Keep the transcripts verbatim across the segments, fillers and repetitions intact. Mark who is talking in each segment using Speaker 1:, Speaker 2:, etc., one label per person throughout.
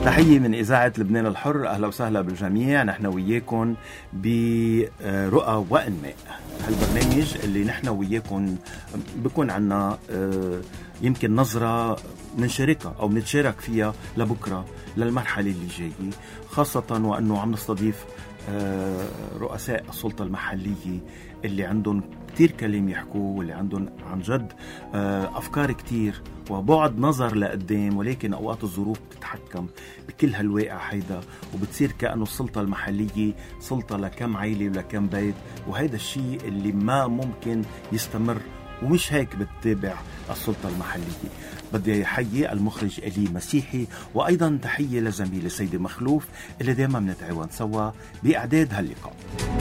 Speaker 1: تحية من إذاعة لبنان الحر، أهلا وسهلا بالجميع. نحن وياكم برؤى وإنماء، هالبرنامج اللي نحن وياكم بكون عنا يمكن نظرة نشاركها أو نتشارك فيها لبكرة للمرحلة اللي جاية، خاصة وأنه عم نستضيف رؤساء السلطة المحلية اللي عندهم كتير كلام يحكوا، واللي عندهم عن جد أفكار كتير وبعد نظر لقدام، ولكن أوقات الظروف بتتحكم بكل هالواقع هيدا، وبتصير كأنه السلطة المحلية سلطة لكم عائلة ولكم بيت، وهيدا الشيء اللي ما ممكن يستمر، ومش هيك بتتابع السلطة المحلية. بدي أحيي المخرج إلي مسيحي، وأيضا تحية لزميلي سيدي مخلوف اللي دائما بنتعاون سوا بإعداد هاللقاء.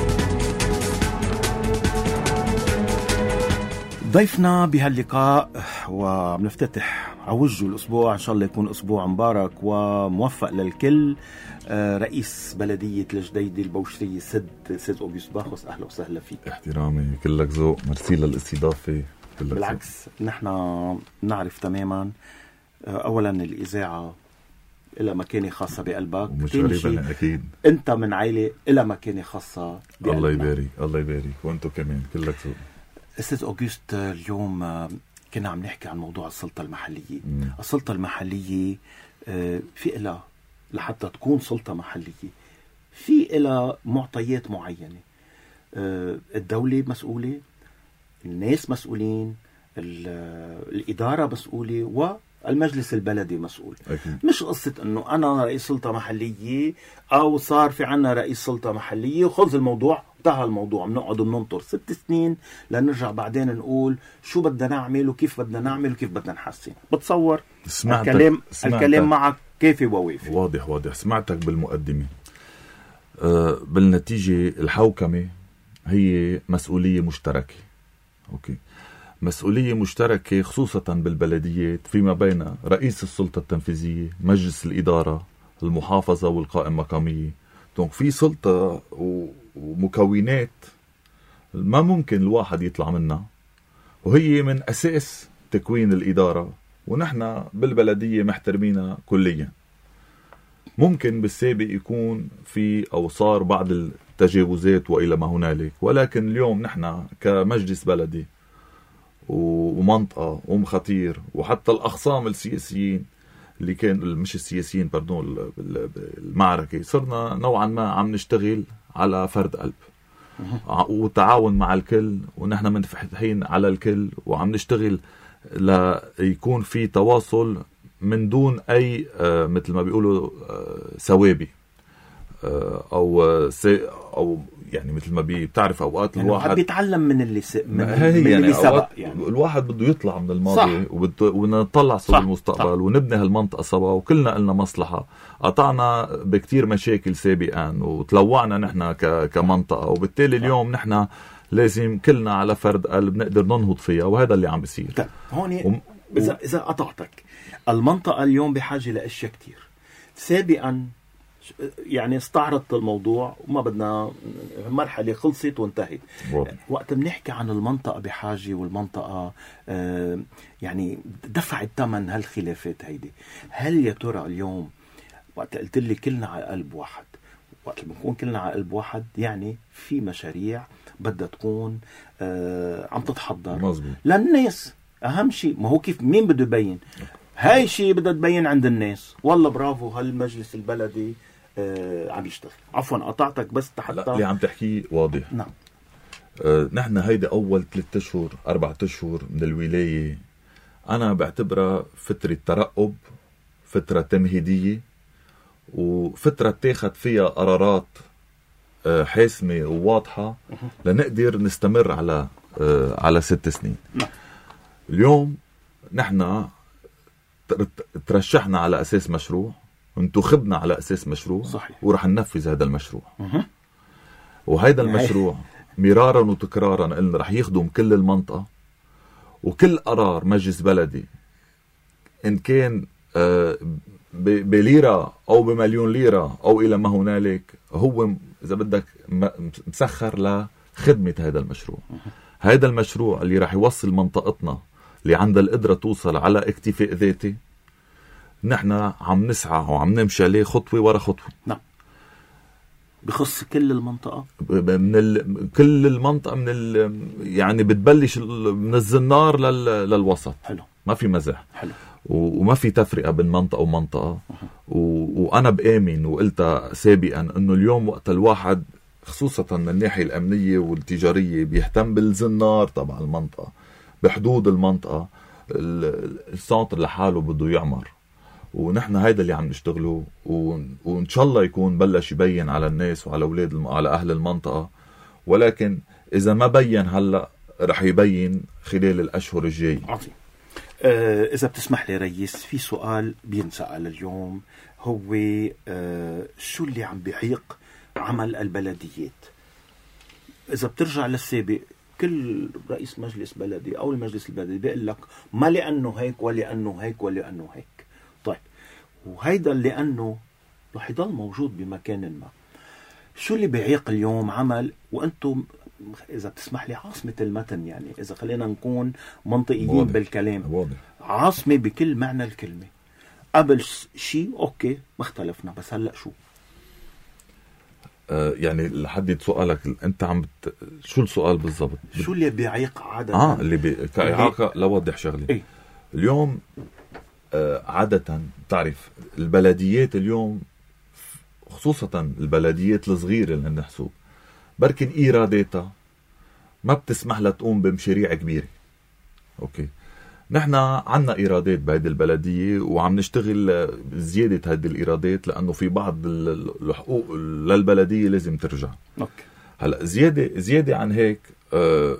Speaker 1: ضيفنا بهاللقاء وبنفتتح عوجه الأسبوع، إن شاء الله يكون أسبوع مبارك وموفق للكل، رئيس بلدية الجديدة البوشرية سد سيد أوغوست باخوس. أهلا وسهلا فيك.
Speaker 2: احترامي، كلك ذوق، مرسي للاستضافة.
Speaker 1: بالعكس نحن نعرف تماما أولا الإذاعة إلى مكانة خاصة بقلبك،
Speaker 2: ومش غريبة أكيد
Speaker 1: أنت من عائلة إلى مكانة خاصة بقلبك.
Speaker 2: الله يبارك الله يبارك، وأنتو كمان كلك ذوق.
Speaker 1: أستاذ أوغوست، اليوم كنا عم نحكي عن موضوع السلطة المحلية. مم. السلطة المحلية في إلها لحتى تكون سلطة محلية في إلها معطيات معينة. الدولة مسؤولة، الناس مسؤولين، الإدارة مسؤولة، والمجلس البلدي مسؤول. أكيد. مش قصة أنه أنا رئيس سلطة محلية أو صار في عنا رئيس سلطة محلية وخلص الموضوع انتهى الموضوع، بنقعد بننطر ست سنين لنرجع بعدين نقول شو بدنا نعمل وكيف بدنا نعمل وكيف بدنا نحسن. بتصور
Speaker 2: سمعتك
Speaker 1: الكلام
Speaker 2: سمعتك
Speaker 1: الكلام معك كافي ووافي.
Speaker 2: واضح واضح سمعتك بالمقدمة. أه بالنتيجة الحوكمة هي مسؤولية مشتركة. أوكي، مسؤولية مشتركة خصوصا بالبلديات فيما بين رئيس السلطة التنفيذية، مجلس الإدارة، المحافظة والقائمة المقامية. دونك في سلطة ومكونات ما ممكن الواحد يطلع منها، وهي من أساس تكوين الإدارة، ونحن بالبلدية محترمينها كليا. ممكن بالسابق يكون في أو صار بعض التجاوزات وإلى ما هنالك، ولكن اليوم نحن كمجلس بلدي ومنطقة ومخطير، وحتى الأخصام السياسيين اللي كان مش السياسيين بردون المعركة، صرنا نوعا ما عم نشتغل على فرد قلب وتعاون مع الكل، ونحن منفتحين على الكل وعم نشتغل ليكون في تواصل من دون أي آه مثل ما بيقولوا آه سوابي آه أو آه أو يعني مثل ما بتعرف أوقات
Speaker 1: يعني
Speaker 2: الواحد
Speaker 1: بيتعلم من اللي س... من,
Speaker 2: من
Speaker 1: يعني
Speaker 2: اللي سبق.
Speaker 1: يعني.
Speaker 2: الواحد بده يطلع من الماضي ونطلع صوب المستقبل، صح. ونبني هالمنطقة سوا، وكلنا قلنا مصلحة. قطعنا بكتير مشاكل سابقا وتلوعنا نحن ك... كمنطقة، وبالتالي صح. اليوم نحن لازم كلنا على فرد قلب نقدر ننهض فيها، وهذا اللي عم بيصير.
Speaker 1: طيب هون و... إذا إذا قطعتك، المنطقة اليوم بحاجة لأشياء كتير. سابقا يعني استعرضت الموضوع وما بدنا مرحلة خلصت وانتهت. وقت بنحكي عن المنطقة بحاجة والمنطقة آه يعني دفعت ثمن هالخلافات هيدي، هل يا ترى اليوم وقت قلت لي كلنا على قلب واحد، وقت بنكون كلنا على قلب واحد يعني في مشاريع بدها تكون آه عم تتحضر
Speaker 2: مزبوط
Speaker 1: للناس. أهم شيء ما هو كيف مين بده يبين هاي شيء بدها تبين عند الناس. والله برافو هالمجلس البلدي آه عم يشتغل. عفوا قطعتك بس حتى
Speaker 2: لا اللي عم تحكيه واضح.
Speaker 1: نعم.
Speaker 2: آه نحن هيدا أول ثلاثة أشهر أربعة أشهر من الولاية أنا بعتبرها فترة ترقب، فترة تمهيدية، وفترة تاخد فيها قرارات آه حاسمة وواضحة لنقدر نستمر على آه على ست سنين.
Speaker 1: نعم.
Speaker 2: اليوم نحن ترشحنا على أساس مشروع، انتخبنا على أساس مشروع،
Speaker 1: صحيح.
Speaker 2: ورح ننفذ هذا المشروع.
Speaker 1: أه.
Speaker 2: وهذا المشروع مرارا وتكرارا قلنا رح يخدم كل المنطقة، وكل قرار مجلس بلدي إن كان بليرة أو بمليون ليرة أو إلى ما هنالك هو إذا بدك مسخر لخدمة هذا المشروع. هذا المشروع اللي رح يوصل منطقتنا اللي عندها القدرة توصل على اكتفاء ذاتي نحن عم نسعى وعم نمشي عليه خطوة ورا خطوة.
Speaker 1: نعم. بخص كل المنطقة،
Speaker 2: من ال... كل المنطقة، من ال... يعني بتبلش من الزنار لل... للوسط.
Speaker 1: حلو.
Speaker 2: ما في مزح.
Speaker 1: حلو.
Speaker 2: و... وما في تفرقة بين منطقة ومنطقة. و... وأنا بآمن وقلتها سابقا إنه اليوم وقت الواحد خصوصا من الناحية الأمنية والتجارية بيهتم بالزنار تبع المنطقة، بحدود المنطقة، السنتر لحاله بده يعمر، ونحن هيدا اللي عم نشتغله، وإن شاء الله يكون بلش يبين على الناس وعلى أولاد الم... على أهل المنطقة. ولكن إذا ما بين هلأ رح يبين خلال الأشهر الجاية.
Speaker 1: عظيم. آه إذا بتسمح لي ريس، في سؤال بينسأل اليوم، هو آه شو اللي عم بيعيق عمل البلديات؟ إذا بترجع للسابق كل رئيس مجلس بلدي أو المجلس البلدي بيقول لك ما لأنه هيك ولأنه هيك ولأنه هيك. طيب، وهيدا لأنه رح يضل موجود بمكان ما. شو اللي بيعيق اليوم عمل، وأنتم إذا بتسمح لي عاصمة المتن، يعني إذا خلينا نكون منطقيين واضح. بالكلام واضح. عاصمة بكل معنى الكلمة. قبل شيء أوكي ما اختلفنا، بس هلأ شو؟
Speaker 2: آه يعني لحدد سؤالك أنت عم بت... شو السؤال بالضبط؟
Speaker 1: شو اللي بيعيق عادة؟
Speaker 2: آه اللي بي... كإعاقة لوضح شغلي.
Speaker 1: إيه؟
Speaker 2: اليوم آه عادة تعرف البلديات اليوم، خصوصا البلديات الصغيرة اللي نحسوب بركن إيراداتها ما بتسمح لها تقوم بمشاريع كبيرة. أوكي، نحن عنا إيرادات بهذه البلدية وعم نشتغل زيادة هذه الإيرادات، لأنه في بعض الحقوق للبلدية لازم ترجع.
Speaker 1: أوكي.
Speaker 2: هلأ زيادة زيادة عن هيك آه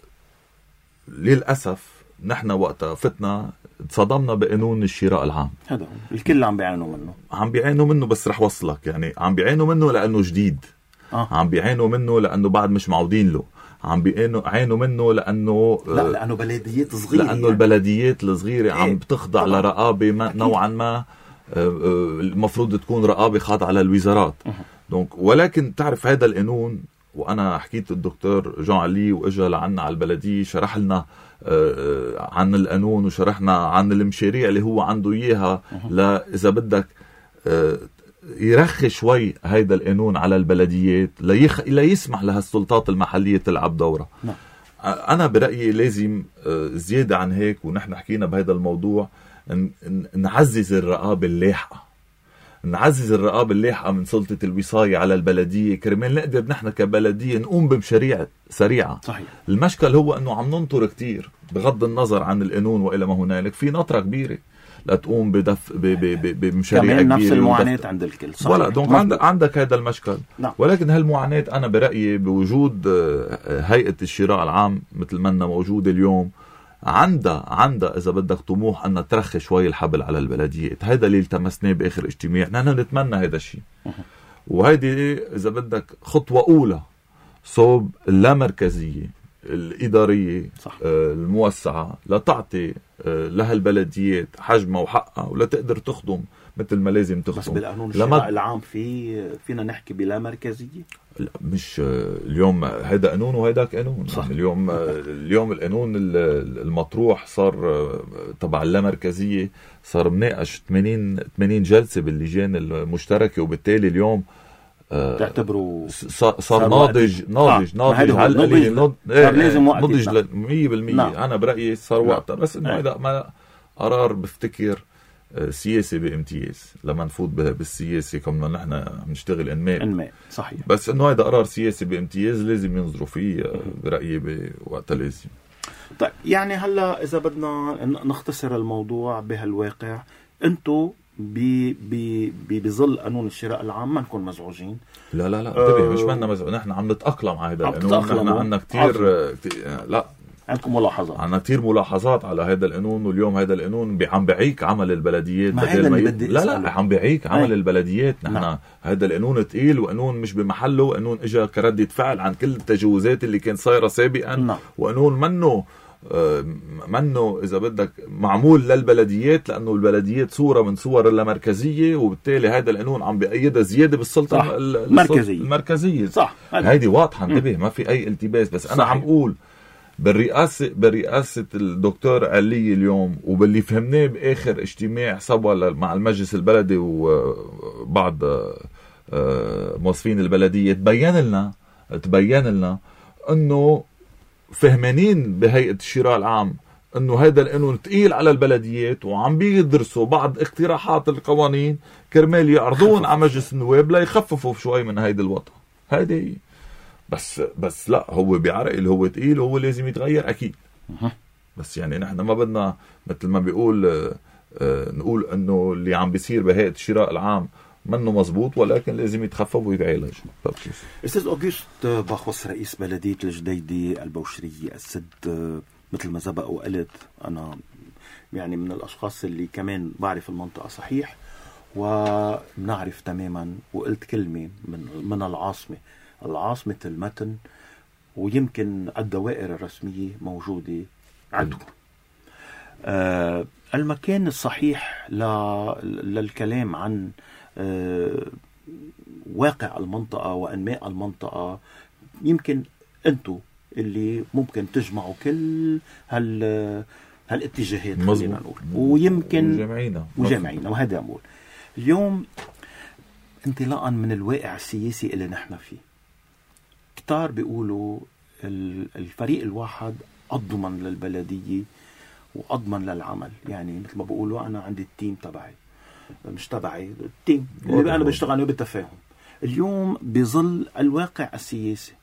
Speaker 2: للأسف نحن وقتها فتنا تصدمنا بقانون الشراء العام.
Speaker 1: هذا الكل عم بيعانوا منه.
Speaker 2: عم بيعانوا منه، بس رح وصلك يعني عم بيعانوا منه لأنه جديد.
Speaker 1: آه.
Speaker 2: عم بيعانوا منه لأنه بعد مش معودين له. عم بيعانوا منه لأنه
Speaker 1: لا لأنه بلديات صغيرة،
Speaker 2: لأنه يعني البلديات الصغيرة إيه؟ عم بتخضع طبعا لرقابة ما نوعا ما المفروض تكون رقابة خاضعة للوزارات. دونك ولكن تعرف هذا القانون، وأنا حكيت الدكتور جون علي وإجا لعنا على البلدية شرح لنا عن القانون وشرحنا عن المشاريع اللي هو عنده إياها، لا إذا بدك يرخي شوي هيدا القانون على البلديات ليخ... لا يسمح لها السلطات المحلية تلعب دورة.
Speaker 1: نعم.
Speaker 2: أنا برأيي لازم زيادة عن هيك، ونحن حكينا بهذا الموضوع، نعزز الرقابة اللاحقة، نعزز الرقابة اللاحقة من سلطة الوصاية على البلدية كرمال نقدر نحن كبلدية نقوم بمشاريع سريعة.
Speaker 1: صحيح.
Speaker 2: المشكل هو أنه عم ننطر كتير بغض النظر عن القانون وإلى ما هنالك، في نطرة كبيرة لتقوم بدف بمشاريع كبيرة،
Speaker 1: نفس المعاناة عند الكل.
Speaker 2: ولا دونك عندك, عندك هذا المشكل.
Speaker 1: نعم.
Speaker 2: ولكن هالمعاناة أنا برأيي بوجود هيئة الشراء العام مثل ما أنها موجودة اليوم عندها عندها إذا بدك طموح أن ترخي شوي الحبل على البلديات. هذا اللي التمسناه بآخر اجتماع، نحن نتمنى هذا الشيء. وهيدي إذا بدك خطوة أولى صوب اللامركزية الإدارية
Speaker 1: صح.
Speaker 2: الموسعة لتعطي لها البلديات حجمها وحقها ولا تقدر تخدم مثل ما لازم تخدم.
Speaker 1: بس بالقانون الشراء العام في فينا نحكي بلا مركزية؟
Speaker 2: لا مش اليوم هذا قانون وهذا قانون. يعني اليوم اليوم القانون المطروح صار تبع اللامركزية صار مناقش ثمانين ثمانين جلسة باللجان المشتركة، وبالتالي اليوم
Speaker 1: تعتبروا
Speaker 2: صار ناضج ناضج ناضج على القليل
Speaker 1: لازم وقت
Speaker 2: نضج مية بالمية. أنا برأيي صار وقتها، بس إنه هذا ما قرار بفتكر سياسي بامتياز لما نفوت بالسياسة كما نحن عم نشتغل انماء
Speaker 1: انماء. صحيح.
Speaker 2: بس إنه هذا قرار سياسي بامتياز لازم ينظروا فيه برأيي بوقت لازم.
Speaker 1: طيب يعني هلا إذا بدنا نختصر الموضوع بهالواقع، أنتو بظل قانون الشراء العام ما نكون مزعوجين.
Speaker 2: لا لا لا انتبه، أه مش منا مزعوجين، نحن عم نتأقلم على هذا القانون. نحن عندنا كتير لا
Speaker 1: عندكم ملاحظات،
Speaker 2: عندنا كتير ملاحظات على هذا القانون. واليوم هذا القانون عم بيعيك عمل البلديات بدل ما ي... لا لا عم بيعيك عمل أي. البلديات. نحن هذا القانون تقيل وقانون مش بمحله، وقانون اجى كردة فعل عن كل التجاوزات اللي كان صايرة سابقا.
Speaker 1: نعم.
Speaker 2: وقانون منه منه إذا بدك معمول للبلديات، لأنه البلديات صورة من صور اللامركزية، وبالتالي هذا القانون عم بأيدها زيادة بالسلطة
Speaker 1: المركزية.
Speaker 2: المركزية.
Speaker 1: صح.
Speaker 2: هيدي واضحة انتبه، ما في أي التباس. بس أنا صحيح. عم أقول بالرئاسة بالرئاسة الدكتور علي اليوم، وباللي فهمناه بآخر اجتماع سوا مع المجلس البلدي وبعض موظفين البلدية، تبين لنا تبين لنا انه فهمانين بهيئة الشراء العام انه هذا القانون ثقيل على البلديات، وعم بيدرسوا بعض اقتراحات القوانين كرمال يعرضون على مجلس النواب ليخففوا شوي من هيدا الوضع. هيدي بس بس لا، هو بيعرقل، هو ثقيل، هو لازم يتغير اكيد. بس يعني نحن ما بدنا مثل ما بيقول آه نقول انه اللي عم بيصير بهيئة الشراء العام منه مزبوط، ولكن لازم يتخفف ويتعالج.
Speaker 1: استاذ اوغست باخوس رئيس بلدية الجديدة البوشرية السد، مثل ما سبق وقلت انا يعني من الاشخاص اللي كمان بعرف المنطقة صحيح، ونعرف تماما، وقلت كلمة من من العاصمة العاصمة المتن، ويمكن الدوائر الرسمية موجودة عندكم. آه المكان الصحيح للكلام عن آه واقع المنطقة وأنماء المنطقة، يمكن أنتوا اللي ممكن تجمعوا كل هال هالاتجاهات خلينا نقول، ويمكن
Speaker 2: وجمعينا
Speaker 1: وجمعينا وهذا أقول اليوم انطلاقا من الواقع السياسي اللي نحن فيه. كتار بيقولوا الفريق الواحد أضمن للبلدية وأضمن للعمل، يعني مثل ما بيقولوا أنا عندي التيم تبعي، مش تبعي التيم اللي أنا بشتغل بالتفاهم. اليوم بظل الواقع السياسي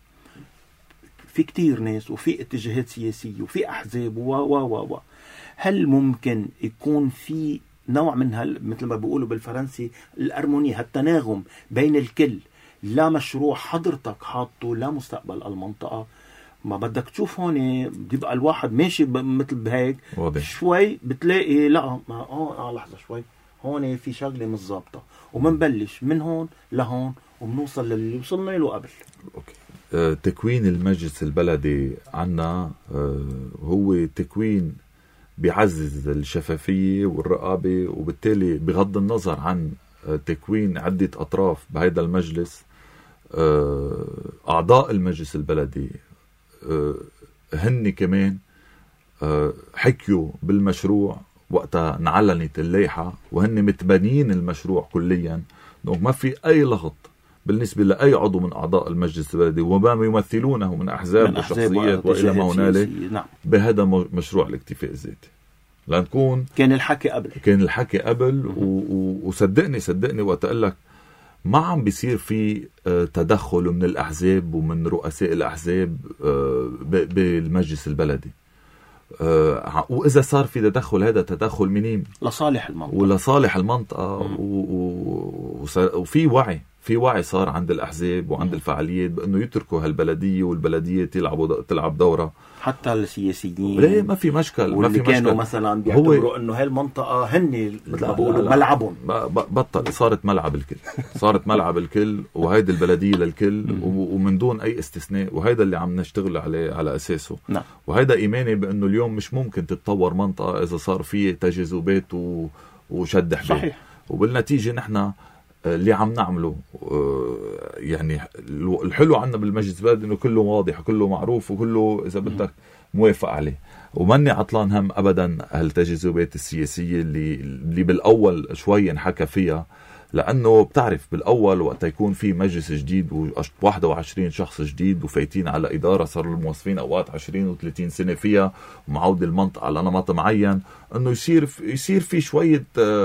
Speaker 1: في كتير ناس وفي اتجاهات سياسية وفي أحزاب و و و و هل ممكن يكون في نوع من هال مثل ما بيقولوا بالفرنسي الأرموني، هالتناغم بين الكل، لا مشروع حضرتك حاطه لمستقبل المنطقة؟ ما بدك تشوف هون بيبقى الواحد ماشي مثل بهيك شوي بتلاقي لا ما اه لحظة شوي هون في شغلة مش ظابطة، ومنبلش من هون لهون وبنوصل للي وصلنا له قبل.
Speaker 2: اوكي. آه، تكوين المجلس البلدي عنا آه، هو تكوين بيعزز الشفافية والرقابة، وبالتالي بغض النظر عن آه، تكوين عدة أطراف بهذا المجلس، آه، أعضاء المجلس البلدي آه، هن كمان آه، حكيوا بالمشروع وقتها انعلنت اللائحة، وهن متبنين المشروع كليا. دونك ما في أي لغط بالنسبة لأي عضو من أعضاء المجلس البلدي وما يمثلونه من أحزاب من وشخصيات وإلى ما هنالك.
Speaker 1: نعم.
Speaker 2: بهذا مشروع الاكتفاء الذاتي لنكون
Speaker 1: كان الحكي قبل
Speaker 2: كان الحكي قبل وصدقني صدقني وقت أقول لك ما عم بيصير في تدخل من الأحزاب ومن رؤساء الأحزاب بالمجلس البلدي. أه وإذا صار في تدخل هذا تدخل منين؟
Speaker 1: لصالح المنطقة
Speaker 2: ولصالح المنطقة، وفي وعي في وعي صار عند الأحزاب وعند الفعاليات بأنه يتركوا هالبلدية والبلدية تلعب تلعب دورة.
Speaker 1: حتى السياسيين
Speaker 2: ليه ما في مشكل، ما في
Speaker 1: كانوا
Speaker 2: مشكل.
Speaker 1: مثلا بيعتبروا انه هالمنطقة هن مثل ما بيقولوا ملعبهم،
Speaker 2: بطل صارت ملعب الكل صارت ملعب الكل، وهيدي البلدية للكل ومن دون أي استثناء، وهيدا اللي عم نشتغل عليه على أساسه.
Speaker 1: نعم.
Speaker 2: وهيدا إيماني بأنه اليوم مش ممكن تتطور منطقة إذا صار فيه تجاذبات وشد حبال.
Speaker 1: صحيح.
Speaker 2: وبالنتيجة نحن اللي عم نعمله يعني الحلو عنا بالمجلس البلدي انه كله واضح وكله معروف وكله اذا بدك موافق عليه، وماني عطلان هم ابدا هالتجاذبات السياسيه اللي اللي بالاول شوي انحكى فيها، لانه بتعرف بالاول وقت يكون في مجلس جديد وواحد وعشرين شخص جديد وفايتين على اداره صار الموظفين اوقات عشرين وثلاثين سنه فيها ومعود المنطقه على نمط معين، انه يصير يصير في شويه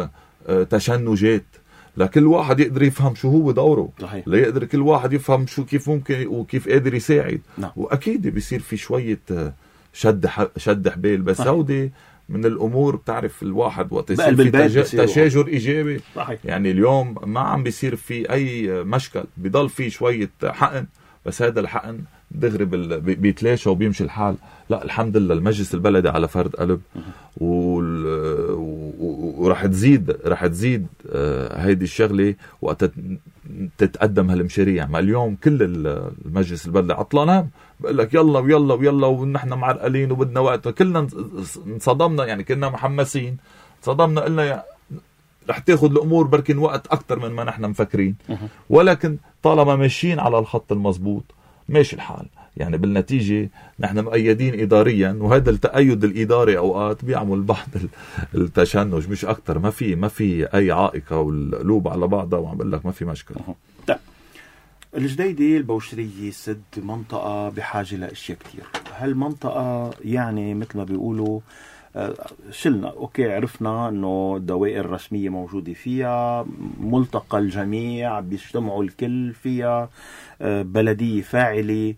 Speaker 2: تشنجات لكل واحد يقدر يفهم شو هو دوره.
Speaker 1: صحيح.
Speaker 2: لا يقدر كل واحد يفهم شو كيف ممكن وكيف قادر يساعد.
Speaker 1: نعم.
Speaker 2: واكيد بيصير في شويه شد شد حبال، بس هودي من الامور بتعرف الواحد وقت يصير في تج... تشاجر ايجابي.
Speaker 1: صحيح.
Speaker 2: يعني اليوم ما عم بيصير في اي مشكل، بضل في شويه حقن، بس هذا الحقن دغري بال... بيتلاشى وبيمشي الحال. لا الحمد لله المجلس البلدي على فرد قلب، وال... وراح تزيد راح تزيد هيدي الشغله وقت تتقدم هالمشاريع. ما اليوم كل المجلس البلدي عطلان بقول لك يلا ويلا ويلا ونحن معرقلين وبدنا وقت، كلنا انصدمنا يعني كنا محمسين صدمنا قلنا رح تاخذ الامور بركن وقت اكثر من ما نحن مفكرين، ولكن طالما ماشيين على الخط المزبوط ماشي الحال. يعني بالنتيجة نحن مؤيدين إداريا، وهذا التأيد الإداري أوقات بيعمل بعض التشنج مش أكتر. ما في ما في أي عائقة والقلوب على بعضها، وعم بقول لك ما في مشكلة.
Speaker 1: طيب الجديدة البوشرية سد منطقة بحاجة لأشياء كتير. هالمنطقة يعني مثل ما بيقولوا شلنا أوكي، عرفنا أنه الدوائر الرسمية موجودة فيها، ملتقى الجميع بيجتمعوا الكل فيها، بلدية فاعلة.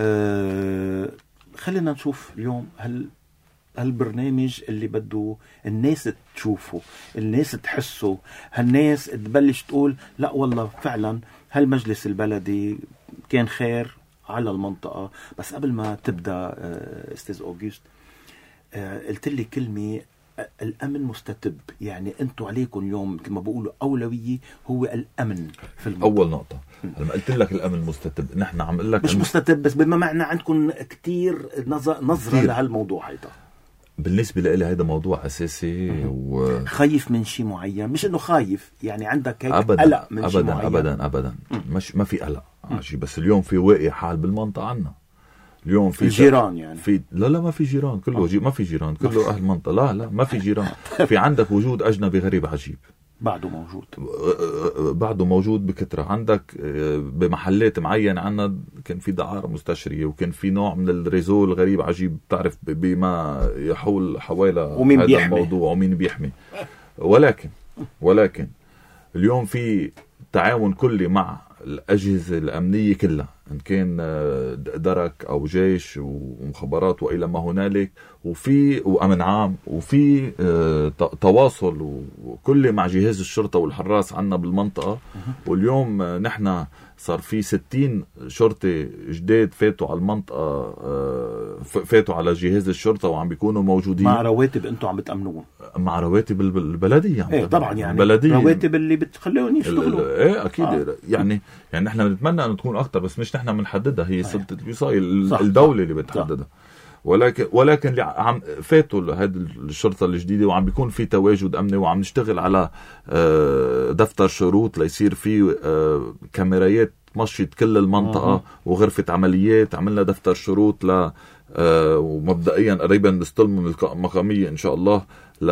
Speaker 1: خلينا نشوف اليوم هل هالبرنامج اللي بده الناس تشوفه، الناس تحسه، هالناس تبلش تقول لا والله فعلا هالمجلس البلدي كان خير على المنطقة. بس قبل ما تبدأ أستاذ أوغست، قلت لي كلمة الأمن مستتب. يعني أنتوا عليكم اليوم كما بقولوا أولوية هو الأمن في المنطقة.
Speaker 2: أول نقطة لما قلت لك الأمن مستتب، نحن عم قل لك
Speaker 1: مش مستتب بس بما معنى عندكم كتير نظرة لهالموضوع. هيدا
Speaker 2: بالنسبة لي هيدا موضوع أساسي. و...
Speaker 1: خايف من شيء معين؟ مش إنه خايف يعني عندك هيك
Speaker 2: أبداً
Speaker 1: قلق من شيء
Speaker 2: أبداً
Speaker 1: معين؟
Speaker 2: أبداً أبداً مش ما في قلق عشي. بس اليوم في واقع حال بالمنطقة عنا اليوم في
Speaker 1: الجيران يعني
Speaker 2: في لا لا ما في جيران كله جي... ما في جيران كله أهل منطقة. لا لا ما في جيران. في عندك وجود أجنبي غريب عجيب
Speaker 1: بعده موجود
Speaker 2: بعده موجود بكثرة. عندك بمحلات معينة عنا كان في دعارة مستشرية، وكان في نوع من الريزو الغريب عجيب تعرف بما يحول حوالي هذا
Speaker 1: بيحمي.
Speaker 2: الموضوع ومين بيحمي. ولكن ولكن اليوم في تعاون كلي مع الأجهزة الأمنية كلها، إن كان درك أو جيش ومخابرات وإلى ما هنالك، وفي وأمن عام، وفي تواصل وكل مع جهاز الشرطة والحراس عنا بالمنطقة. واليوم نحن صار في ستين شرطي جداد فاتوا على المنطقة، فاتوا على جهاز الشرطة وعم بيكونوا موجودين
Speaker 1: مع رواتب انتم عم بتأمنون.
Speaker 2: مع رواتب البلدية.
Speaker 1: ايه طبعا يعني
Speaker 2: البلدية.
Speaker 1: رواتب اللي بتخليهم يشتغلوا.
Speaker 2: ايه اكيد. آه. يعني يعني نحن بنتمنى ان تكون اكثر، بس مش نحن بنحددها، هي سلطة الوصاية الدولة اللي بتحددها. ولكن ولكن اللي عم فاتوا هذه الشرطة الجديدة وعم بيكون في تواجد أمني، وعم نشتغل على دفتر شروط ليصير في كاميرايات مشيت كل المنطقة آه. وغرفة عمليات. عملنا دفتر شروط ل ومبدئيا قريبا نستلم من المقامية إن شاء الله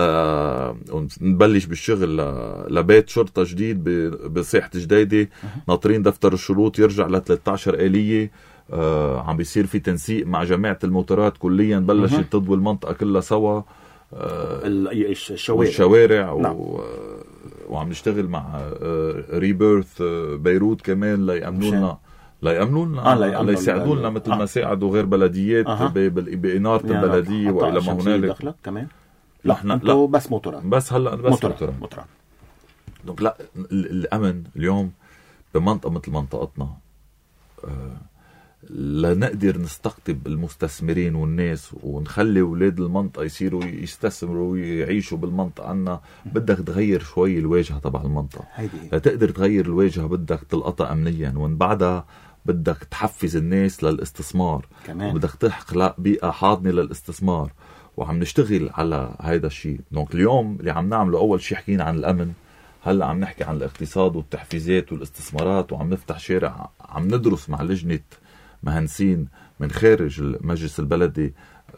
Speaker 2: لنبلش بالشغل لبيت شرطة جديد بساحة جديدة. ناطرين دفتر الشروط يرجع ل ثلاثة عشر آلية. آه عم بيصير في تنسيق مع جماعة الموتورات كليا، بلشت تضوي المنطقة كلها سوا. آه
Speaker 1: الشوارع,
Speaker 2: الشوارع نعم. و... وعم نشتغل مع آه ريبيرث آه بيروت كمان ليأمنوا لنا ليأمنوا لنا
Speaker 1: آه
Speaker 2: ليساعدوا لنا مثل آه. ما ساعدوا غير بلديات آه. بإنارة يعني البلدية وإلى ما هنالك
Speaker 1: كمان.
Speaker 2: لا احنا لا
Speaker 1: بس موتورات
Speaker 2: بس هلا بس موتورات.
Speaker 1: موتورات.
Speaker 2: دونك لا الأمن اليوم بمنطقة مثل منطقتنا آه لنقدر نستقطب المستثمرين والناس ونخلي أولاد المنطقة يصيروا يستثمروا ويعيشوا بالمنطقة عنا. بدك تغير شوي الواجهة تبع المنطقة. لتقدر تغير الواجهة بدك تلقطها أمنيا، ومن بعدها بدك تحفز الناس للاستثمار كمان. بدك تخلق بيئة حاضنة للاستثمار، وعم نشتغل على هذا الشيء. دونك اليوم اللي عم نعمله أول شيء حكينا عن الأمن، هلأ عم نحكي عن الاقتصاد والتحفيزات والاستثمارات، وعم نفتح شارع عم ندرس مع لجنة مهندسين من خارج المجلس البلدي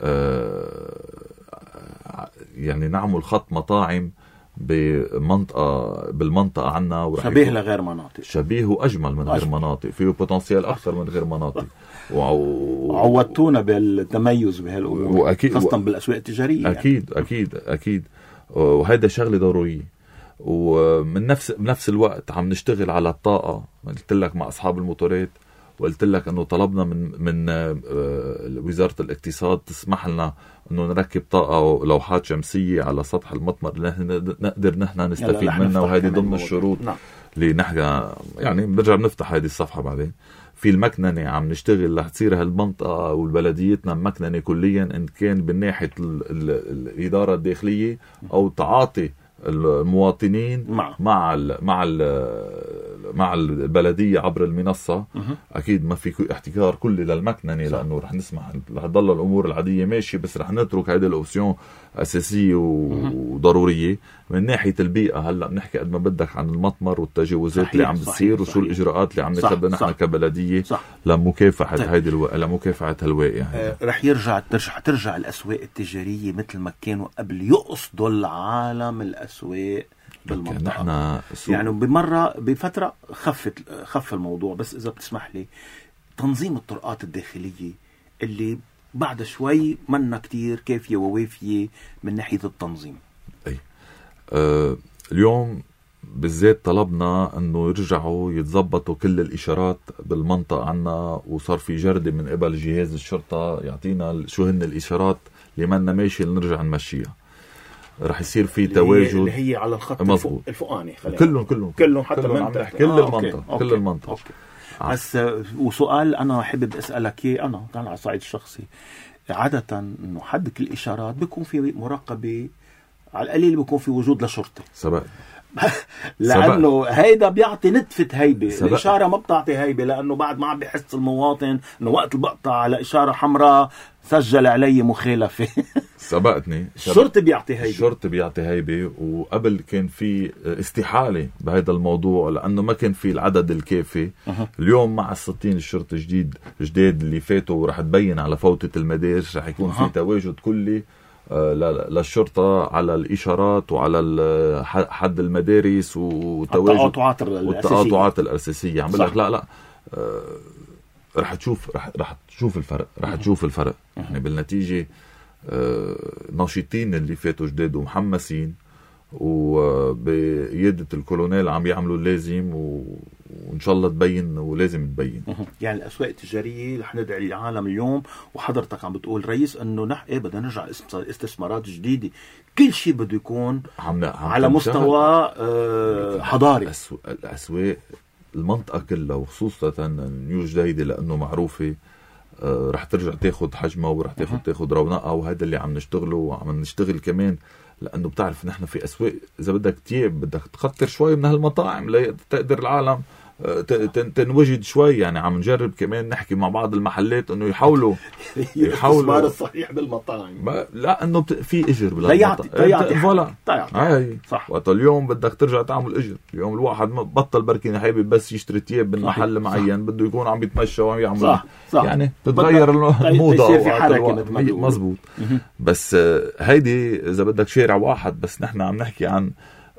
Speaker 2: يعني نعمل خط مطاعم بمنطقة بالمنطقة عنا
Speaker 1: شبيه لغير مناطق،
Speaker 2: شبيه وأجمل من غير مناطق، فيه بوتنسيال أكثر من غير مناطق.
Speaker 1: وعودتونا بالتميز بهالأمور خاصة بالأسواق التجارية.
Speaker 2: أكيد يعني. أكيد أكيد وهذا شغلة ضرورية. ومن نفس بنفس الوقت عم نشتغل على الطاقة. قلت لك مع أصحاب الموتورات، وقلت لك انه طلبنا من من وزارة الاقتصاد تسمح لنا انه نركب طاقة ولوحات شمسية على سطح المطمر نقدر نحن نستفيد منها، وهذه ضمن الشروط نعم. اللي نحن يعني بنرجع بنفتح هذه الصفحة بعدين. في المكننة عم نشتغل رح تصير هالمنطقة والبلديتنا مكننة كليا، ان كان من ناحية الإدارة الداخلية او تعاطي المواطنين
Speaker 1: مع
Speaker 2: مع ال مع ال مع البلديه عبر المنصه اكيد ما في احتكار كلي للمكننه، لانه رح نسمح رح تضل الامور العاديه ماشيه، بس رح نترك هذه الاوبسيون اساسيه وضروريه. من ناحيه البيئه هلا بنحكي قد ما بدك عن المطمر والتجاوزات صحيح اللي عم بتصير وشو الاجراءات اللي عم ناخذها نحن كبلديه صح. لمكافحه طيب. هيدي الو... لمكافحه الواقع.
Speaker 1: آه رح يرجع ترجع ترجع الاسواق التجاريه مثل ما كانوا قبل، يقصدوا العالم الاسواق بالمنطقه يعني بمره بفتره خفت خف الموضوع. بس اذا بتسمح لي، تنظيم الطرقات الداخليه اللي بعد شوي منا كتير كافيه ووافيه من ناحيه التنظيم.
Speaker 2: اي أه اليوم بالذات طلبنا انه يرجعوا يتضبطوا كل الاشارات بالمنطقه عنا، وصار في جرده من قبل جهاز الشرطه يعطينا شو هن الاشارات اللي منا ماشي نرجع نمشيها. رح يصير في تواجد
Speaker 1: اللي هي على الخط الفوق الفوقاني
Speaker 2: كلهم كلهم
Speaker 1: كلهم حتى
Speaker 2: كلهم عم نحكي كل آه المنطقه أوكي. كل المنطقه
Speaker 1: أوكي. بس وسؤال انا حابب اسالك اياه انا كان على الصعيد الشخصي، عاده انه حدك الاشارات بيكون في مراقبه، على القليل بيكون في وجود لشرطه
Speaker 2: سبق
Speaker 1: لانه هيدا بيعطي نتفه هيبه. الاشاره ما بتعطي هيبه، لانه بعد ما عم بيحس المواطن انه وقت البقطع على اشاره حمراء سجل علي مخالفه.
Speaker 2: سبقتني
Speaker 1: الشرطه بيعطي هيبه
Speaker 2: الشرطه بيعطي هيبه وقبل كان في استحاله بهذا الموضوع لانه ما كان في العدد الكافي. أه. اليوم مع الستين الشرطه جديد جديد اللي فاتوا ورح تبين على فوتة المدارس، رح يكون أه. في تواجد كلي للشرطة على الإشارات وعلى حد المدارس وتواجد والتقاطعات الأساسية. عم بقول لك لا لا آه رح تشوف رح رح تشوف الفرق رح تشوف الفرق يعني بالنتيجة. آه ناشطين اللي فاتوا جداد ومحمسين وبقيادة الكولونيل عم يعملوا اللازم و... وإن شاء الله تبين ولازم تبين.
Speaker 1: يعني الأسواق التجارية رح ندعي العالم اليوم، وحضرتك عم بتقول رئيس أنه نح إيه بدنا نرجع استثمارات جديدة، كل شيء بده يكون عم عم على مستوى آه حضاري.
Speaker 2: الأسواق المنطقة كلها وخصوصا نيو جديدة لأنه معروفة آه رح ترجع تاخد حجمها ورح تاخد تاخد رونقها، وهذا اللي عم نشتغله وعم نشتغل كمان لأنه بتعرف نحن في أسواق إذا بدك تياب بدك تخطر شوي من هالمطاعم لتقدر العالم تنوجد شوي. يعني عم نجرب كمان نحكي مع بعض المحلات إنه يحاولوا
Speaker 1: يحاولوا الصحيح بالمطاعم،
Speaker 2: لا إنه في إجر
Speaker 1: بالمطاعم تيعطي
Speaker 2: فوالا هاي صح. وقت اليوم بدك ترجع تعمل إجر. اليوم الواحد بطل بركي حابب بس يشتري تياب من محل معين، بده يكون عم يتمشى وعم يعمل صح. صح. يعني تتغير الموضة مزبوط. بس هيدي إذا بدك شارع واحد بس نحن عم نحكي عن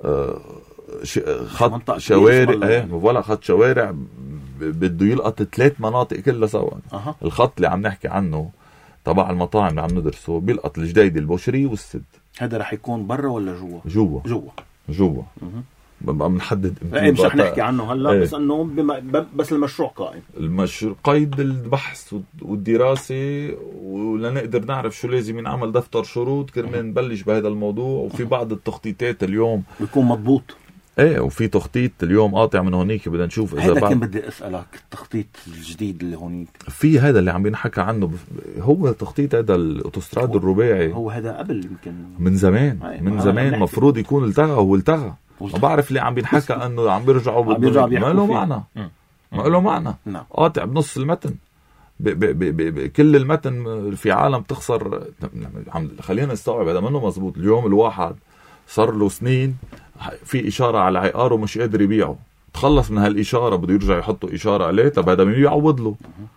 Speaker 2: خط شوارع ايه ولا خط شوارع بده يلقط ثلاث مناطق كلها سوا. أه. الخط اللي عم نحكي عنه تبع المطاعم اللي عم ندرسه بيلقط الجديدة البوشري والسد.
Speaker 1: هذا رح يكون برا ولا جوا؟
Speaker 2: جوا
Speaker 1: جوا
Speaker 2: جوا ببقى بنحدد
Speaker 1: مش رح نحكي عنه هلا. ايه. بس انه بما بس المشروع قائم،
Speaker 2: المشروع قيد البحث والدراسه ولنقدر نعرف شو لازم ينعمل دفتر شروط كرمال نبلش بهذا الموضوع. وفي بعض التخطيطات اليوم
Speaker 1: بيكون مضبوط
Speaker 2: ايه، وفي تخطيط اليوم قاطع من هونيك بدنا نشوف اذا
Speaker 1: بعد. كان بدي اسالك التخطيط الجديد اللي هونيك
Speaker 2: في هذا اللي عم بينحكى عنه هو تخطيط هذا الاوتوستراد الرباعي.
Speaker 1: هو هذا قبل يمكن
Speaker 2: من زمان من زمان مفروض يكون التغى. هو التغى ما بعرف اللي عم بينحكى انه عم بيرجعوا
Speaker 1: ما
Speaker 2: له معنى ما له معنى قاطع بنص المتن. ب ب ب ب كل المتن في عالم تخسر. خلينا نستوعب هذا منه مزبوط. اليوم الواحد صار له سنين في إشارة على عقاره مش قادر يبيعه، تخلص من هالإشارة بده يرجع يحطوا إشارة عليه. طب هذا مين يعوض له؟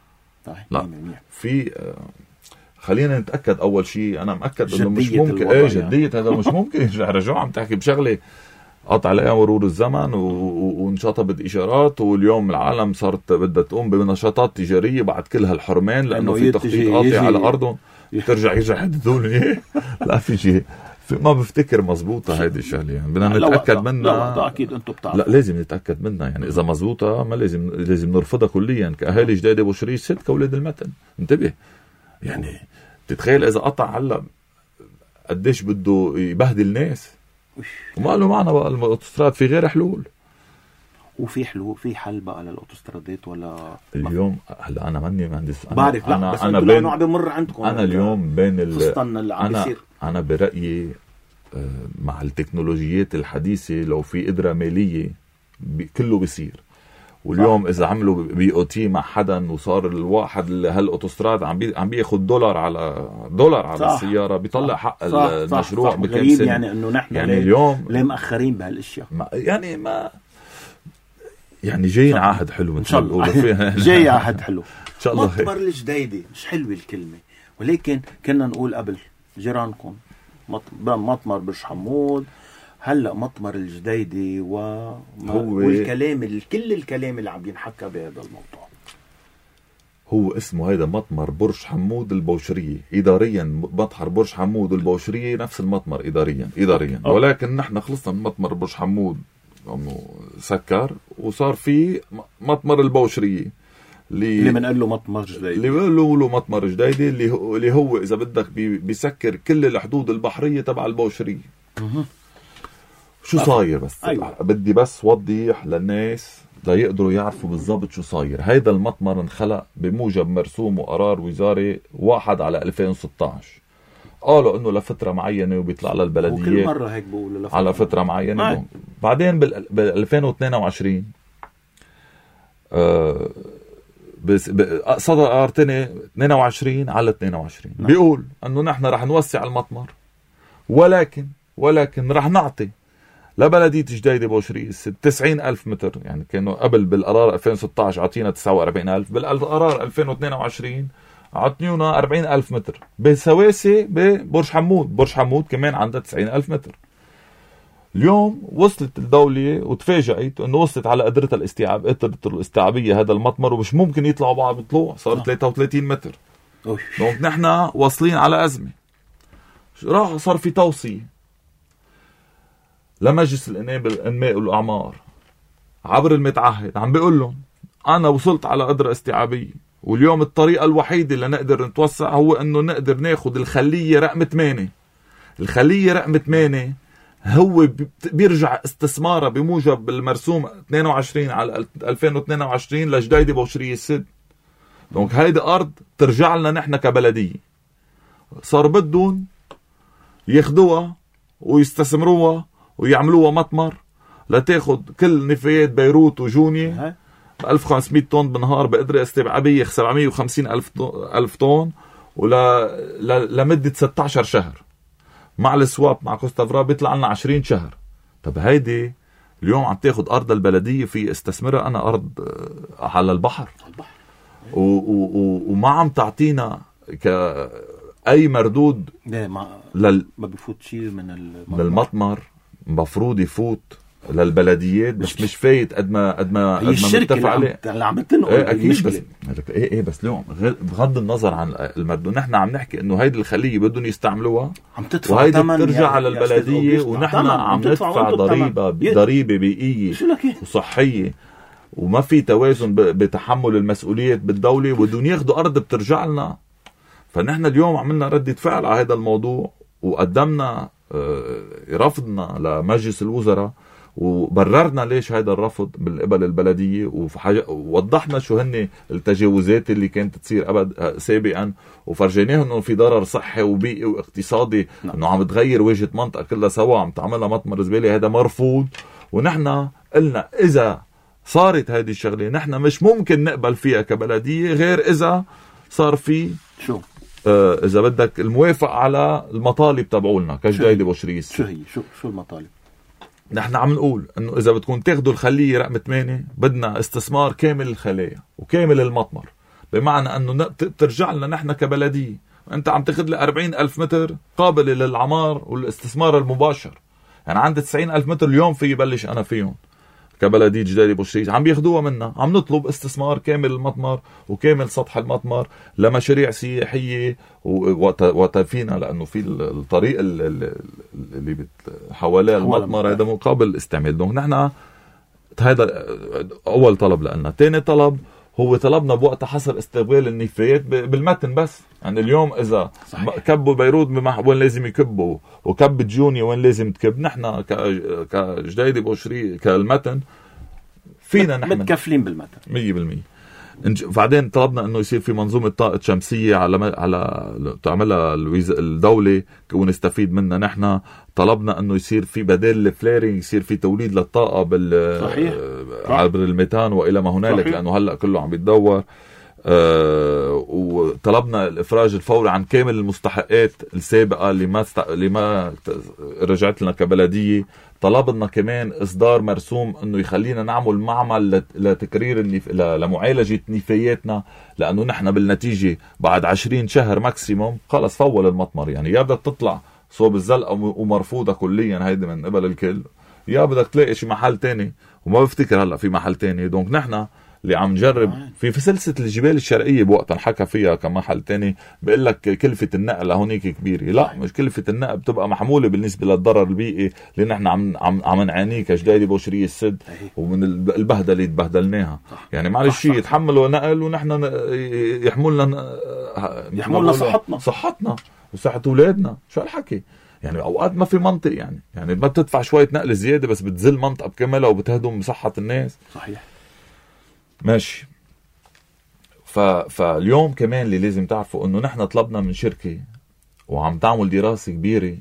Speaker 2: لا في خلينا نتأكد أول شيء. أنا مأكد إنه مش ممكن إيه جدية هذا مش ممكن يرجع رجوع. عم تحكي بشغلة قطع عليها مرور الزمن وانشطبت إشارات، واليوم العالم صارت بدها تقوم بنشاطات تجارية بعد كل هالحرمان لأنه في تخطيط قاطع على أرضهم ترجع يرجع يحددون إيه. لا في شيء ما بفتكر مزبوطة هيدي الشغلة. يعني بدنا نتأكد منها.
Speaker 1: لا أكيد أنتم بتعرفوا.
Speaker 2: لا لازم نتأكد منها. يعني إذا مزبوطة ما لازم لازم نرفضها كليا كأهالي جديدة بوشري ست كأولاد المتن. انتبه يعني تتخيل إذا قطع هلا قديش بده يبهدل ناس وما له معنى بقى الأوتوستراد. في غير حلول
Speaker 1: وفي حلول في حل بقى للأوتوسترادات ولا
Speaker 2: اليوم هلا أنا ماني مهندس
Speaker 1: بعرف. لا بس أنا بين عم بمر عندكم.
Speaker 2: أنا اليوم بين ال
Speaker 1: أنا
Speaker 2: أنا برأيي مع التكنولوجيات الحديثة لو في قدرة مالية كله بيصير. واليوم اذا عملوا بي او تي مع حدا وصار الواحد هالاوتوستراد عم بي عم بياخذ دولار على دولار على صح. السياره بيطلع حق صح. المشروع صح. بكم سنه.
Speaker 1: يعني انه نحن
Speaker 2: يعني اليوم
Speaker 1: ليه مأخرين بهالاشياء؟
Speaker 2: ما يعني ما يعني جايين عهد حلو
Speaker 1: ان شاء الله. جاي عهد حلو
Speaker 2: ان شاء الله.
Speaker 1: مطمر الجديدة مش حلوه الكلمه، ولكن كنا نقول قبل جيرانكم مطمر برج حمود، هلا مطمر الجديدة و... والكلام كل الكلام اللي عم ينحكى بهذا الموضوع.
Speaker 2: هو اسمه هيدا مطمر برج حمود البوشرية إداريا. مطمر برج حمود البوشرية نفس المطمر إداريا إداريا أوه. ولكن نحن خلصنا من مطمر برج حمود سكر وصار في مطمر البوشرية اللي
Speaker 1: اللي بنقول له مطمر جديدة،
Speaker 2: اللي بنقول له مطمر جديدة اللي هو اللي هو إذا بدك بي... بيسكر كل الحدود البحرية تبع البوشرية. أه. شو صاير بس
Speaker 1: أيوة.
Speaker 2: بدي بس وضيح للناس ليقدروا يعرفوا بالضبط شو صاير. هيدا المطمر انخلق بموجب مرسوم وقرار وزاري واحد على ألفين وستة عشر. قالوا انه لفتره معينه وبيطلع للبلديه
Speaker 1: وكل مره هيك بقولوا لفتره
Speaker 2: على فتره معينه آه. بعدين بال ألفين واثنين وعشرين آه بس صدر قرار تاني اثنين وعشرين على اثنين وعشرين نعم. بيقول انه نحن رح نوسع المطمر، ولكن ولكن رح نعطي لبلدية جديدة بوشرية تسعين ألف متر. يعني كانوا قبل بالقرار ألفين وستة عشر عطينا تسعة وأربعين ألف، بالقرار ألفين واثنين وعشرين عطيونا أربعين ألف متر بسواسي ببرج حمود. برج حمود كمان عندها تسعين ألف متر. اليوم وصلت الدولة وتفاجأت انه وصلت على قدرتها الاستيعاب قدرة الاستيعابية هذا المطمر، ومش ممكن يطلعوا بعض بطلوع، صار ثلاثة وثلاثين متر. دونك نحن واصلين على أزمة. راح صار في توصية لمجلس الانماء والاعمار عبر المتعهد، عم بيقول لهم انا وصلت على قدرة استيعابية، واليوم الطريقة الوحيدة اللي نقدر نتوسع هو انه نقدر ناخد الخلية رقم ثمانية. الخلية رقم ثمانية هو بيرجع استثمارها بموجب المرسوم اثنين وعشرين على ألفين واثنين وعشرين لجديدة بوشرية السد. دونك هيدي ارض ترجع لنا نحن كبلدية. صار بدهم ياخدوها ويستثمروها ويعملوها مطمر لتاخد كل نفايات بيروت وجونية ألف وخمسمائة طن بالنهار بقدرة استيعابية سبعمائة وخمسين ألف طن ولا لمدة ستة عشر شهر. مع السواب مع كوستافرا بيطلع لنا عشرين شهر. طب هيدي اليوم عم تاخد أرض البلدية في استثمرها أنا أرض على البحر و و و وما عم تعطينا كأي مردود.
Speaker 1: ما,
Speaker 2: لل...
Speaker 1: ما بيفوت شيء من
Speaker 2: المطمر. المطمر مفروض يفوت للبلديات بس مش فايت قد ما قد ما
Speaker 1: هي الشركة عليه اللي عم تنقل.
Speaker 2: ايه اكيد بس ايه ايه بس اليوم بغض النظر عن المردود نحن عم نحكي انه هيدي الخليه بدهم يستعملوها
Speaker 1: عم تدفع
Speaker 2: وهيدي بترجع على البلديه ونحن عم ندفع ضريبه ضريبه بيئيه وصحيه وما في توازن بتحمل المسؤوليات بالدوله وبدهم ياخذوا ارض بترجع لنا. فنحن اليوم عملنا ردة فعل على هذا الموضوع وقدمنا رفضنا لمجلس الوزراء وبررنا ليش هذا الرفض بالقبل البلدية ووضحنا شو هن التجاوزات اللي كانت تصير أبد سابقا وفرجيناهم انه في ضرر صحي وبيئي واقتصادي نعم. انه عم تغير واجهة منطقة كلها سوا عم تعملها مطمر زبالة. هذا مرفوض ونحن قلنا اذا صارت هذه الشغلة نحن مش ممكن نقبل فيها كبلدية غير اذا صار في
Speaker 1: شو
Speaker 2: آه اذا بدك الموافق على المطالب تبعولنا كجديدة بوشرية.
Speaker 1: شو هي شو شو المطالب؟
Speaker 2: نحن عم نقول انه اذا بدكم تاخذوا الخليه رقم ثمانية بدنا استثمار كامل الخلايا وكامل المطمر، بمعنى انه ترجع لنا نحن كبلديه. انت عم تاخذ لي أربعين ألف متر قابله للعمار والاستثمار المباشر، يعني عندي تسعين ألف متر اليوم في يبلش انا فيهم كبلدية جديدة بوشرية عم بياخدوها منا. عم نطلب استثمار كامل المطمر وكامل سطح المطمر لمشاريع سياحية وتفينا لأنه في الطريق اللي حوالي المطمر هذا مقابل استعمال. دونك نحن هذا أول طلب لنا. تاني طلب هو طلبنا بوقت حصر استقبال النفايات بالمتن بس. يعني اليوم إذا صحيح. كبوا بيروت وين لازم يكبوا وكب جوني وين لازم تكب، نحن كجديدة بوشرية كالمتن فينا نحن
Speaker 1: متكفلين بالمتن
Speaker 2: مية بالمية. بعدين طلبنا انه يصير في منظومه طاقه شمسيه على على تعملها الدوله ونستفيد منها نحن. طلبنا انه يصير في بديل الفليرنج، يصير في توليد للطاقه بال
Speaker 1: صحيح.
Speaker 2: عبر الميثان والى ما هنالك. صحيح. لانه هلا كله عم بيتدور. أه وطلبنا الافراج الفوري عن كامل المستحقات السابقه اللي ما است... اللي ما رجعت لنا كبلديه. طلبنا كمان اصدار مرسوم انه يخلينا نعمل معمل لتكرير النف... لمعالجه نفاياتنا، لانه نحن بالنتيجه بعد عشرين شهر ماكسيموم خلص فول المطمر. يعني يا بدك تطلع صوب الزلقه ومرفوضه كليا هيدي من قبل الكل، يا بدك تلاقي شي محل تاني، وما بفتكر هلا في محل تاني. دونك نحن اللي عم نجرب في في سلسله الجبال الشرقيه بوقتها انحكى فيها كمحل تاني بيقول لك كلفه النقل هونيك كبيره. لا، مش كلفه النقل بتبقى محموله بالنسبه للضرر البيئي اللي نحن عم عم عم نعانيه كجديدي بوشريه السد ومن البهدله اللي تبهدلناها. يعني معلش شيء يتحملوا نقل ونحن يحملنا
Speaker 1: يحملنا صحتنا
Speaker 2: صحتنا وصحه اولادنا. شو هالحكي؟ يعني اوقات ما في منطق. يعني يعني ما بتدفع شويه نقل زياده بس بتزل منطقه بكاملها وبتهدم صحه الناس.
Speaker 1: صحيح
Speaker 2: ماشي. ف... فاليوم كمان اللي لازم تعرفوا انه نحن طلبنا من شركة وعم تعمل دراسة كبيرة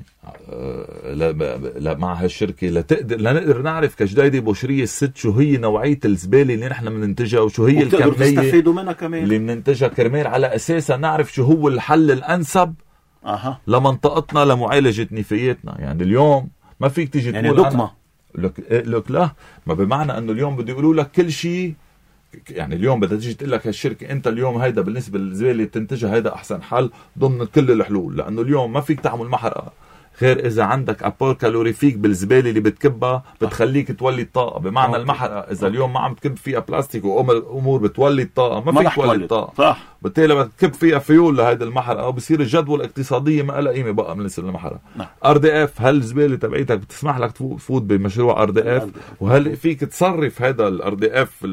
Speaker 2: ل... مع هالشركة لتقدر لنقدر نعرف كجديدي بوشرية الست شو هي نوعية الزبالة اللي نحن بننتجها وشو هي الكمية اللي بننتجها كرمال على اساسها نعرف شو هو الحل الانسب
Speaker 1: أه.
Speaker 2: لمنطقتنا لمعالجة نفاياتنا. يعني اليوم ما فيك تيجي
Speaker 1: يعني تقول دقمة
Speaker 2: لك... لك لا، ما بمعنى انه اليوم بده يقولوا لك كل شيء. يعني اليوم بدها تيجي تقول لك هالشركه انت اليوم هيدا بالنسبه للزباله اللي بتنتجها هيدا احسن حل ضمن كل الحلول، لانه اليوم ما فيك تعمل محرقه غير اذا عندك ابور كالوريفيك بالزباله اللي بتكبها بتخليك تولد طاقه. بمعنى أوكي. المحرقه اذا اليوم ما عم تكب فيها بلاستيك وامور بتولد طاقه ما فيك تولد طاقه. صح. بالتالي لما تكب فيها فيول لهيدا المحرقه بصير الجدوى الاقتصاديه ما لها قيمه بقى بالنسبه للمحرقه. ار دي اف هل الزباله تبعيتك بتسمح لك تفوت بمشروع ار دي اف؟ وهل فيك تصرف هذا الار دي اف؟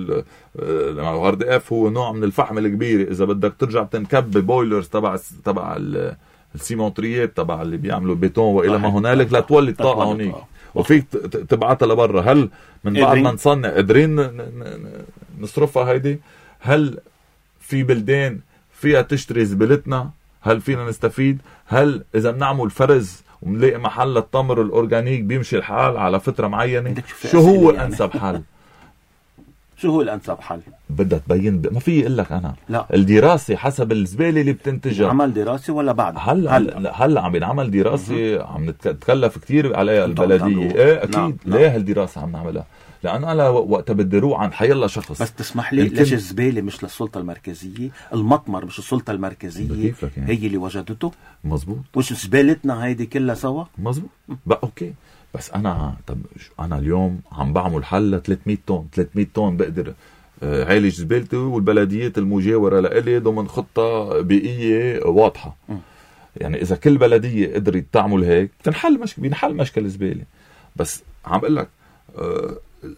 Speaker 2: الار دي اف هو نوع من الفحم الكبير. اذا بدك ترجع تنكب بويلرز تبع تبع السيمونتريات تبع اللي بيعملوا بيتون والى ما هنالك لا تولد طاقه هونيك وفيك تبعتها لبرا. هل من بعد ما نصنع قادرين نصرفها هيدي؟ هل في بلدان فيها تشتري زبالتنا؟ هل فينا نستفيد؟ هل اذا بنعمل فرز ومنلاقي محل التمر الاورجانيك بيمشي الحال على فتره معينه شو هو يعني انسب حل؟
Speaker 1: شو هو الانسب حل؟
Speaker 2: بدها تبين ب... ما في يقول لك انا
Speaker 1: لا.
Speaker 2: الدراسه حسب الزباله اللي بتنتجها.
Speaker 1: عمل دراسه ولا بعد؟
Speaker 2: هلا هلا هلا عم بينعمل دراسه عم نتكلف كثير عليها البلديه. ايه اكيد. لا. ليه هالدراسه عم نعملها؟ لأن أنا وقتها بدي روح عن حيالله شخص.
Speaker 1: بس تسمح لي ليش الزبالة مش للسلطة المركزية؟ المطمر مش السلطة المركزية يعني. هي اللي وجدته.
Speaker 2: مزبوط.
Speaker 1: وش زبالتنا هيدي كلها سوا.
Speaker 2: مزبوط. بقى أوكي. بس أنا طب أنا اليوم عم بعمل حل ثلاثمية طن ثلاثمية طن بقدر عالج زبالتي والبلديات المجاورة لإلي ضمن خطة بيئية واضحة. م. يعني إذا كل بلدية قدرت تعمل هيك تنحل مش بينحل مشكلة الزبالة. بس عم بقول لك أه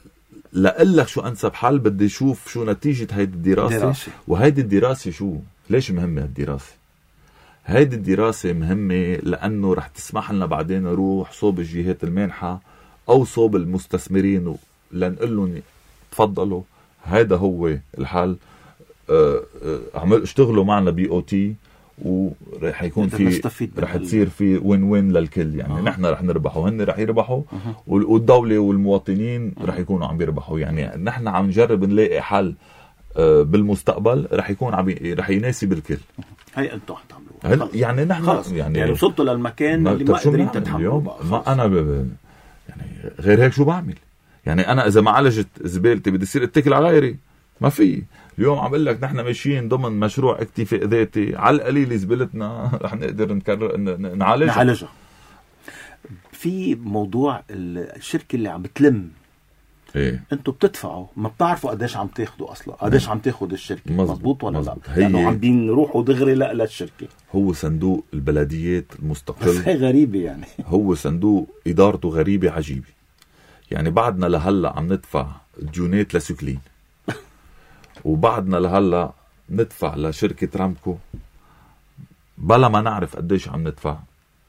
Speaker 2: لأقلك شو أنسب حل بدي شوف شو نتيجة هيدي الدراسة دراسة. وهيدي الدراسة شو ليش مهمة الدراسة؟ هيدي الدراسة مهمة لأنه رح تسمح لنا بعدين نروح صوب الجهات المانحة أو صوب المستثمرين لنقول لهم تفضلوا هيدا هو الحل. أه أه عمل اشتغلوا معنا بي او تي ورح يكون في رح تصير في وين وين للكل. يعني أه. نحن رح نربح وهن رح يربحوا أه. والدولة والمواطنين أه. رح يكونوا عم بيربحوا. يعني نحن عم نجرب نلاقي حل أه بالمستقبل رح يكون عم رح يناسب الكل.
Speaker 1: هي انتوا حتعملوها
Speaker 2: يعني نحن
Speaker 1: يعني, يعني وصلتوا للمكان اللي ما قادرين تتحملوا.
Speaker 2: ما انا ب... يعني غير هيك شو بعمل؟ يعني انا اذا ما عالجت زبالتي بدي اصير اتكل على غيري؟ ما في. اليوم عم اقول لك نحن ماشيين ضمن مشروع اكتفاء ذاتي على القليل زبالتنا رح نقدر نكرر نعالجها
Speaker 1: نعالجها. في موضوع الشركه اللي عم بتلم
Speaker 2: ايه
Speaker 1: انتوا بتدفعوا ما بتعرفوا قديش عم تاخذوا اصلا قديش عم تاخذ الشركه. مزبوط ولا
Speaker 2: مزبوط.
Speaker 1: لا؟ لانه عم بنروحوا دغري لا للشركه.
Speaker 2: هو صندوق البلديات المستقل.
Speaker 1: بس هي غريبه يعني.
Speaker 2: هو صندوق ادارته غريبه عجيبه. يعني بعدنا لهلا عم ندفع ديونات لسكلين وبعدنا لهلا ندفع لشركه رامكو بلا ما نعرف قديش عم ندفع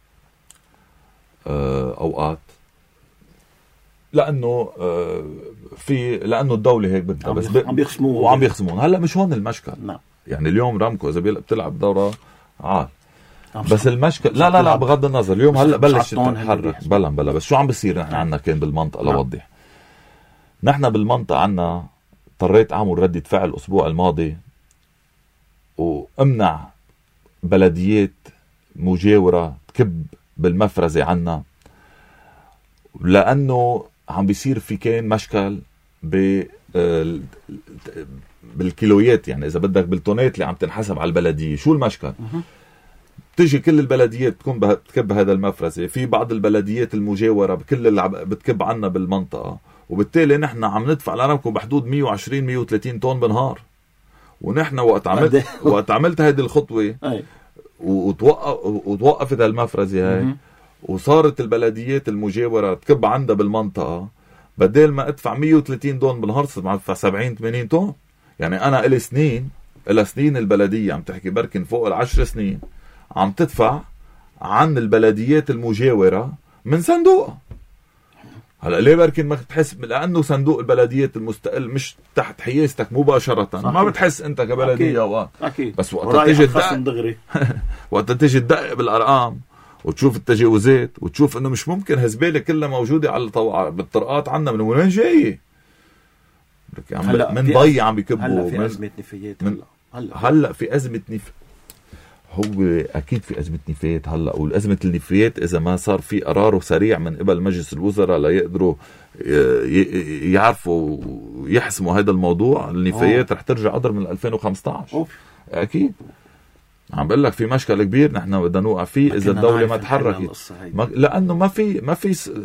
Speaker 2: أه اوقات لانه أه في لانه الدوله هيك بدها بس ب...
Speaker 1: عم بيخصمون
Speaker 2: وعم بيخصمون. هلا مش هون المشكل.
Speaker 1: نعم.
Speaker 2: يعني اليوم رامكو اذا بتلعب دوره عال بس المشكل لا لا لا بغض النظر اليوم هلا بلش تتحرك بلا بلا بس شو عم بصير نحن عندنا كان بالمنطقه لوضح. نحن بالمنطقه عندنا اضطريت اعمل ردة فعل الاسبوع الماضي وامنع بلديات مجاوره تكب بالمفرزه عنا لانه عم بيصير في كان مشكل ب بالكيلويات، يعني اذا بدك بالتونات اللي عم تنحسب على البلديه. شو المشكل؟ بتيجي كل البلديات بتكون بتكب هذا المفرزه، في بعض البلديات المجاوره بكل اللي بتكب عنا بالمنطقه، وبالتالي نحن عم ندفع لارامكو بحدود مية وعشرين مية وثلاثين طن بالنهار. ونحن وقت عملت وقت عملت هذه الخطوه وتوقف وتوقفت هالمفرزه هاي وصارت البلديات المجاوره تكب عندها بالمنطقه، بدل ما ادفع مية وثلاثين طن بالنهار صرت ادفع سبعين ثمانين طن. يعني انا الي سنين الى سنين البلديه عم تحكي بركن فوق العشر سنين عم تدفع عن البلديات المجاوره من صندوقها. هلا ليه بركن ما بتحس؟ لانه صندوق البلديات المستقل مش تحت حيازتك مباشره. صحيح. ما بتحس انت كبلديه اوقات.
Speaker 1: اكيد.
Speaker 2: بس وقت تيجي تدقق وقت تيجي تدقق بالارقام وتشوف التجاوزات وتشوف انه مش ممكن هالزباله كلها موجوده على الطو... بالطرقات عنا. من وين جاي؟ هلا من ضي عم بيكبوا.
Speaker 1: هلا في ازمه نفايات. هلا
Speaker 2: هلا هلا في ازمه نف هو اكيد في ازمه نفايات هلا. والازمه النفايات اذا ما صار في قرار سريع من قبل مجلس الوزراء ليقدروا يعرفوا يحسموا هذا الموضوع، النفايات رح ترجع اقدر من ألفين وخمسة عشر. أوف. اكيد عم بقول لك في مشكل كبير نحن بدنا نوقع فيه اذا الدوله ما تحركت. ما لانه ما في ما في س...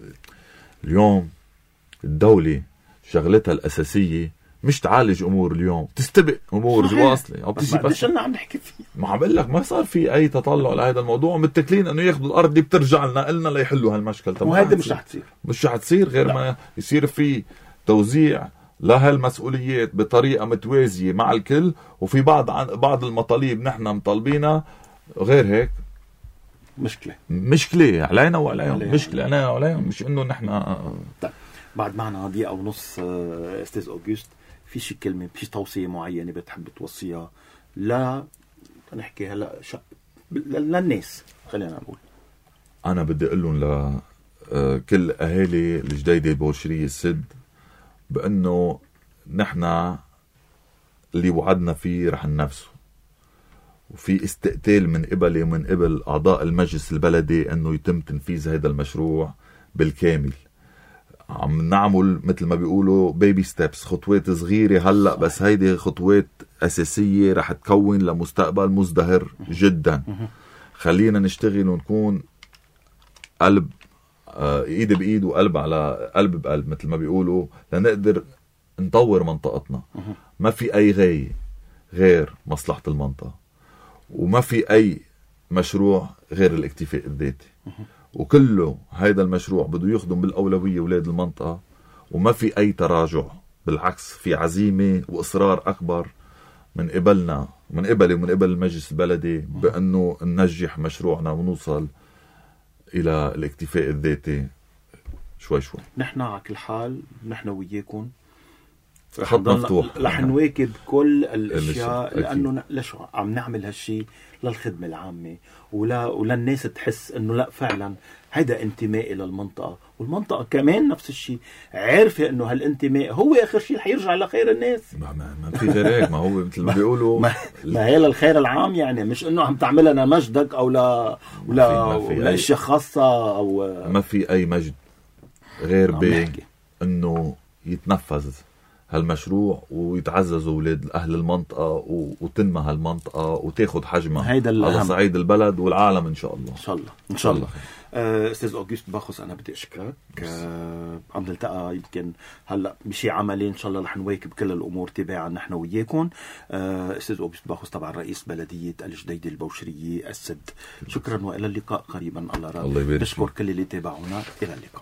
Speaker 2: اليوم الدوله شغلتها الاساسيه مش تعالج امور اليوم، تستبق امور واصله او
Speaker 1: بس قديش لنا عم نحكي فيه.
Speaker 2: ما عم بقول لك ما صار في اي تطلع لهذا الموضوع، متكلين انه ياخذوا الارض دي بترجع لنا لنا ليحلوا هالمشكل. طب
Speaker 1: وهذا مش رح تصير
Speaker 2: مش رح تصير غير لا. ما يصير في توزيع لهالمسؤوليات بطريقه متوازيه مع الكل. وفي بعض عن بعض المطالب نحن مطالبينها غير هيك
Speaker 1: مشكله
Speaker 2: مشكله علينا وعليهم. مشكله علينا وعليهم، مش انه نحن.
Speaker 1: طيب بعد معنا دقيقه ونص استاذ اوغست، في شي كلمه في توصيه معينه بتحب توصيها لا نحكي هلا ش... للناس؟ خلينا نقول
Speaker 2: انا بدي اقول لهم لكل اهالي الجديده البورشريه السد بانه نحن اللي وعدنا فيه رح ننفذه، وفي استقتال من قبلي ومن قبل اعضاء المجلس البلدي انه يتم تنفيذ هذا المشروع بالكامل. عم نعمل مثل ما بيقولوا بيبي ستيبس، خطوات صغيرة هلأ، بس هيدي خطوات أساسية رح تكون لمستقبل مزدهر جدا. خلينا نشتغل ونكون قلب آه ايد بايد وقلب على قلب بقلب مثل ما بيقولوا لنقدر نطور منطقتنا. ما في أي غاية غير مصلحة المنطقة، وما في أي مشروع غير الاكتفاء الذاتي، وكله هيدا المشروع بده يخدم بالأولوية أولاد المنطقة، وما في أي تراجع. بالعكس في عزيمة وإصرار أكبر من قبلنا من قبلي ومن قبل المجلس البلدي بأنه ننجح مشروعنا ونوصل إلى الاكتفاء الذاتي شوي شوي.
Speaker 1: نحن على كل حال نحن وياكم
Speaker 2: خط مفتوح،
Speaker 1: رح نواكب كل الاشياء لانه ليش عم نعمل هالشيء للخدمه العامه ولا وللناس تحس انه لا فعلا هيدا انتمائي للمنطقه، والمنطقه كمان نفس الشيء عارفه انه هالانتماء هو اخر شيء حيرجع لخير الناس.
Speaker 2: ما, ما, ما في غير هيك. ما هو مثل ما بيقولوا
Speaker 1: ما, ما هي للخير العام، يعني مش انه عم تعملها لمجدك او لا ولا ولا اشياء خاصه او
Speaker 2: ما في اي مجد غير بانه يتنفذ هالمشروع ويتعززوا اولاد اهل المنطقه وتنمى هالمنطقه وتاخذ حجمها على صعيد البلد والعالم ان شاء الله.
Speaker 1: ان شاء الله ان شاء الله. أه استاذ اوغست باخوس، انا بدي اشكرك. أه عم نلتقى يمكن هلا بشي عملي ان شاء الله رح نواكب كل الامور تباعا نحن وياكم. أه استاذ اوغست باخوس طبعا رئيس بلديه الجديده البوشريه السد. شكرا والى اللقاء قريبا. الله راضي. بشكر كل اللي تابعونا. الى اللقاء.